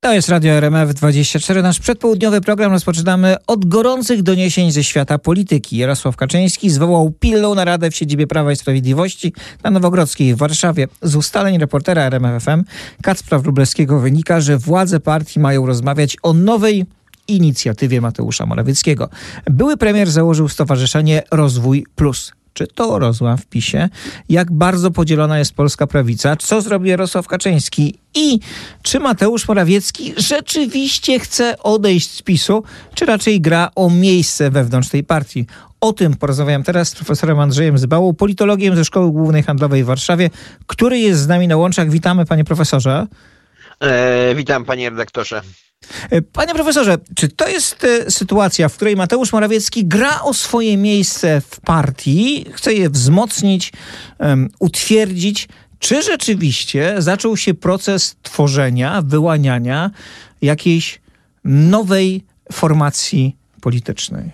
To jest Radio RMF24. Nasz przedpołudniowy program rozpoczynamy od gorących doniesień ze świata polityki. Jarosław Kaczyński zwołał pilną naradę w siedzibie Prawa i Sprawiedliwości na Nowogrodzkiej w Warszawie. Z ustaleń reportera RMF FM Kacpra Wróblewskiego wynika, że władze partii mają rozmawiać o nowej inicjatywie Mateusza Morawieckiego. Były premier założył stowarzyszenie Rozwój Plus. Czy to rozłam w PiS-ie? Jak bardzo podzielona jest polska prawica? Co zrobi Jarosław Kaczyński? I czy Mateusz Morawiecki rzeczywiście chce odejść z PiS-u, czy raczej gra o miejsce wewnątrz tej partii? O tym porozmawiam teraz z profesorem Andrzejem Zybałą, politologiem ze Szkoły Głównej Handlowej w Warszawie, który jest z nami na łączach. Witamy, panie profesorze. Witam, panie redaktorze. Panie profesorze, czy to jest sytuacja, w której Mateusz Morawiecki gra o swoje miejsce w partii, chce je wzmocnić, utwierdzić, czy rzeczywiście zaczął się proces tworzenia, wyłaniania jakiejś nowej formacji politycznej?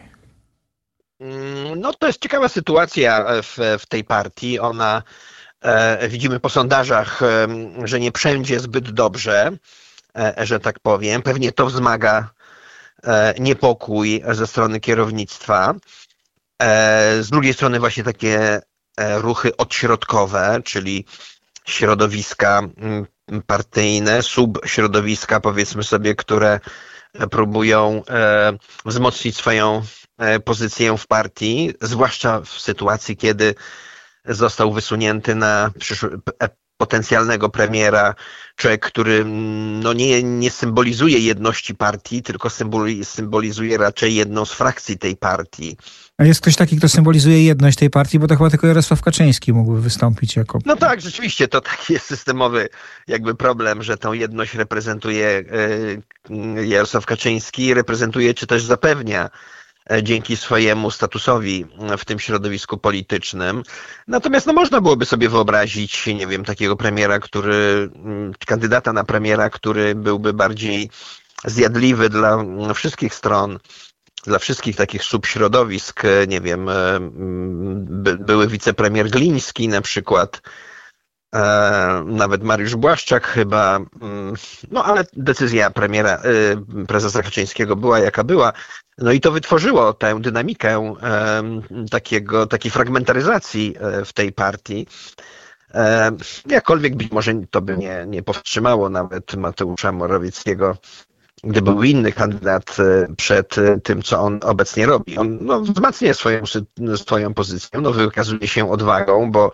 No to jest ciekawa sytuacja w tej partii. Ona, widzimy po sondażach, że nie przędzie zbyt dobrze, że tak powiem. Pewnie to wzmaga niepokój ze strony kierownictwa. Z drugiej strony właśnie takie ruchy odśrodkowe, czyli środowiska partyjne, subśrodowiska, powiedzmy sobie, które próbują wzmocnić swoją pozycję w partii, zwłaszcza w sytuacji, kiedy został wysunięty na potencjalnego premiera człowiek, który nie symbolizuje jedności partii, tylko symbolizuje raczej jedną z frakcji tej partii. A jest ktoś taki, kto symbolizuje jedność tej partii, bo to chyba tylko Jarosław Kaczyński mógłby wystąpić jako... No tak, rzeczywiście, to taki jest systemowy jakby problem, że tą jedność reprezentuje Jarosław Kaczyński, reprezentuje czy też zapewnia dzięki swojemu statusowi w tym środowisku politycznym. Natomiast można byłoby sobie wyobrazić, nie wiem, takiego premiera, kandydata na premiera, który byłby bardziej zjadliwy dla wszystkich stron, dla wszystkich takich subśrodowisk, nie wiem, były wicepremier Gliński na przykład, nawet Mariusz Błaszczak chyba, no ale decyzja prezesa Kaczyńskiego była jaka była. No i to wytworzyło tę dynamikę takiej fragmentaryzacji w tej partii. Jakkolwiek być może to by nie powstrzymało nawet Mateusza Morawieckiego, gdyby był inny kandydat przed tym, co on obecnie robi. On wzmacnia swoją pozycję, wykazuje się odwagą, bo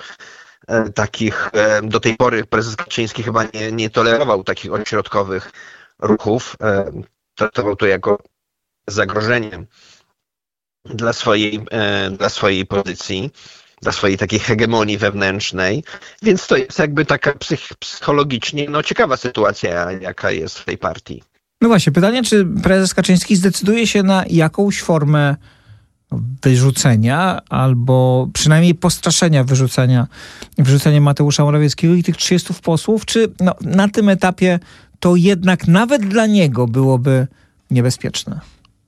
do tej pory prezes Kaczyński chyba nie tolerował takich odśrodkowych ruchów. Traktował to jako zagrożenie dla swojej pozycji, dla swojej takiej hegemonii wewnętrznej. Więc to jest jakby taka psychologicznie ciekawa sytuacja, jaka jest w tej partii. No właśnie, pytanie, czy prezes Kaczyński zdecyduje się na jakąś formę wyrzucenia albo przynajmniej postraszenia wyrzucenia Mateusza Morawieckiego i tych 30 posłów, czy na tym etapie to jednak nawet dla niego byłoby niebezpieczne?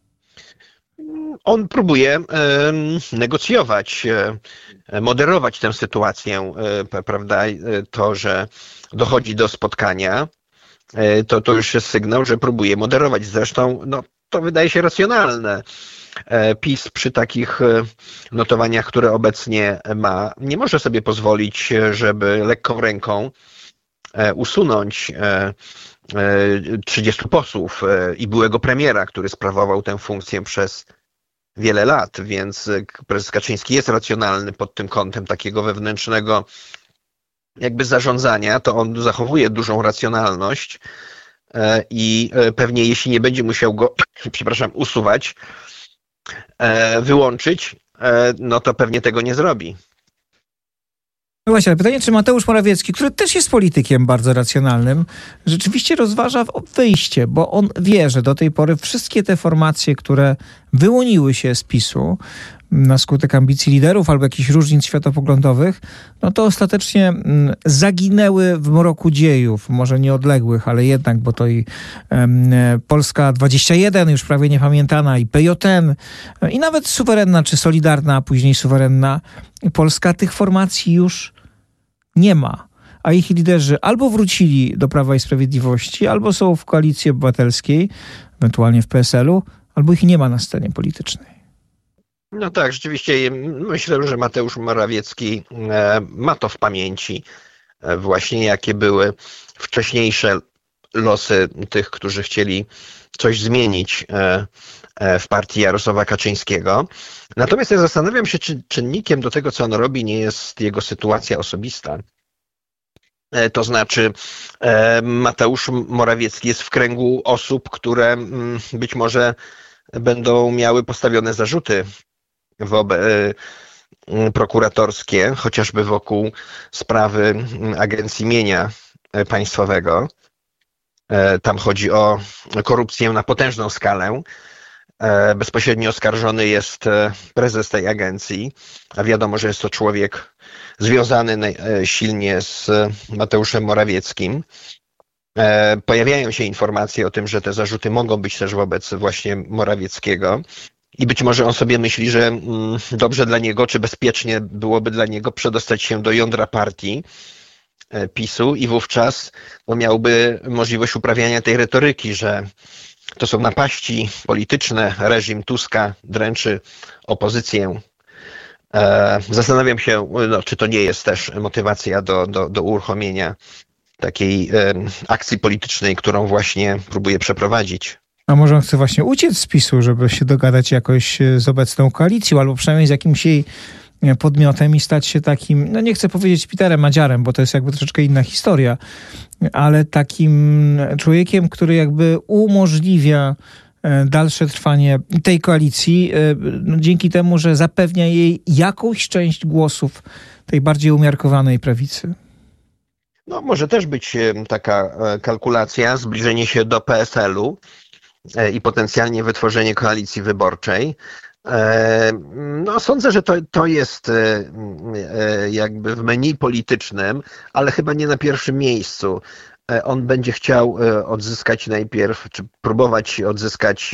On próbuje negocjować, moderować tę sytuację, prawda? To, że dochodzi do spotkania, to już jest sygnał, że próbuje moderować. Zresztą to wydaje się racjonalne. PiS przy takich notowaniach, które obecnie ma, nie może sobie pozwolić, żeby lekką ręką usunąć 30 posłów i byłego premiera, który sprawował tę funkcję przez wiele lat, więc prezes Kaczyński jest racjonalny pod tym kątem takiego wewnętrznego jakby zarządzania, to on zachowuje dużą racjonalność i pewnie jeśli nie będzie musiał go, usuwać, wyłączyć, to pewnie tego nie zrobi. No właśnie, ale pytanie, czy Mateusz Morawiecki, który też jest politykiem bardzo racjonalnym, rzeczywiście rozważa wyjście, bo on wie, że do tej pory wszystkie te formacje, które wyłoniły się z PiS-u na skutek ambicji liderów albo jakichś różnic światopoglądowych, to ostatecznie zaginęły w mroku dziejów, może nieodległych, ale jednak, bo to i Polska 21, już prawie niepamiętana, i PJN, i nawet suwerenna czy solidarna, a później suwerenna Polska, tych formacji już nie ma. a ich liderzy albo wrócili do Prawa i Sprawiedliwości, albo są w Koalicji Obywatelskiej, ewentualnie w PSL-u, albo ich nie ma na scenie politycznej. No tak, rzeczywiście myślę, że Mateusz Morawiecki ma to w pamięci, właśnie jakie były wcześniejsze losy tych, którzy chcieli coś zmienić w partii Jarosława Kaczyńskiego. Natomiast ja zastanawiam się, czy czynnikiem do tego, co on robi, nie jest jego sytuacja osobista. To znaczy Mateusz Morawiecki jest w kręgu osób, które być może będą miały postawione zarzuty prokuratorskie, chociażby wokół sprawy Agencji Mienia Państwowego. Tam chodzi o korupcję na potężną skalę. Bezpośrednio oskarżony jest prezes tej agencji, a wiadomo, że jest to człowiek związany silnie z Mateuszem Morawieckim. Pojawiają się informacje o tym, że te zarzuty mogą być też wobec właśnie Morawieckiego i być może on sobie myśli, że dobrze dla niego, czy bezpiecznie byłoby dla niego przedostać się do jądra partii PiS-u i wówczas miałby możliwość uprawiania tej retoryki, że to są napaści polityczne, reżim Tuska dręczy opozycję. Zastanawiam się, czy to nie jest też motywacja do uruchomienia takiej akcji politycznej, którą właśnie próbuje przeprowadzić. A może on chce właśnie uciec z PiS-u, żeby się dogadać jakoś z obecną koalicją, albo przynajmniej z jakimś jej podmiotem i stać się takim, no nie chcę powiedzieć Peterem Madziarem, bo to jest jakby troszeczkę inna historia, ale takim człowiekiem, który jakby umożliwia dalsze trwanie tej koalicji, dzięki temu, że zapewnia jej jakąś część głosów tej bardziej umiarkowanej prawicy. No może też być taka kalkulacja, zbliżenie się do PSL-u i potencjalnie wytworzenie koalicji wyborczej. No, sądzę, że to jest jakby w menu politycznym, ale chyba nie na pierwszym miejscu. On będzie chciał odzyskać najpierw, czy próbować odzyskać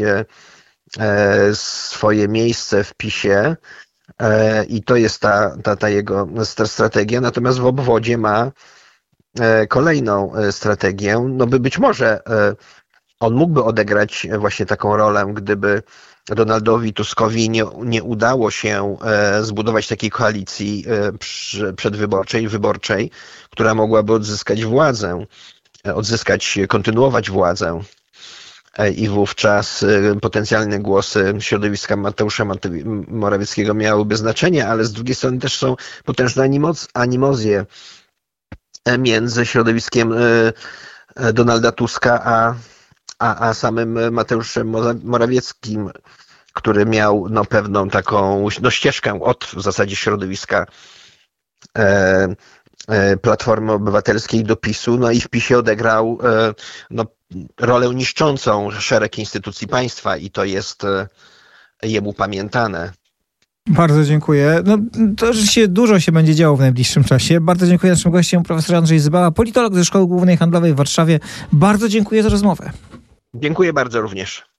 swoje miejsce w PiS-ie i to jest ta jego strategia. Natomiast w obwodzie ma kolejną strategię. No być może on mógłby odegrać właśnie taką rolę, gdyby Donaldowi Tuskowi nie udało się zbudować takiej koalicji wyborczej, która mogłaby odzyskać władzę, kontynuować władzę. I wówczas potencjalne głosy środowiska Mateusza Morawieckiego miałyby znaczenie, ale z drugiej strony też są potężne animozje między środowiskiem Donalda Tuska a samym Mateuszem Morawieckim, który miał pewną taką ścieżkę od w zasadzie środowiska Platformy Obywatelskiej do PiS-u, no i w PiS-ie odegrał rolę niszczącą szereg instytucji państwa i to jest jemu pamiętane. Bardzo dziękuję. No, to rzeczywiście dużo się będzie działo w najbliższym czasie. Bardzo dziękuję naszym gościom, profesor Andrzej Zybała, politolog ze Szkoły Głównej Handlowej w Warszawie. Bardzo dziękuję za rozmowę. Dziękuję bardzo również.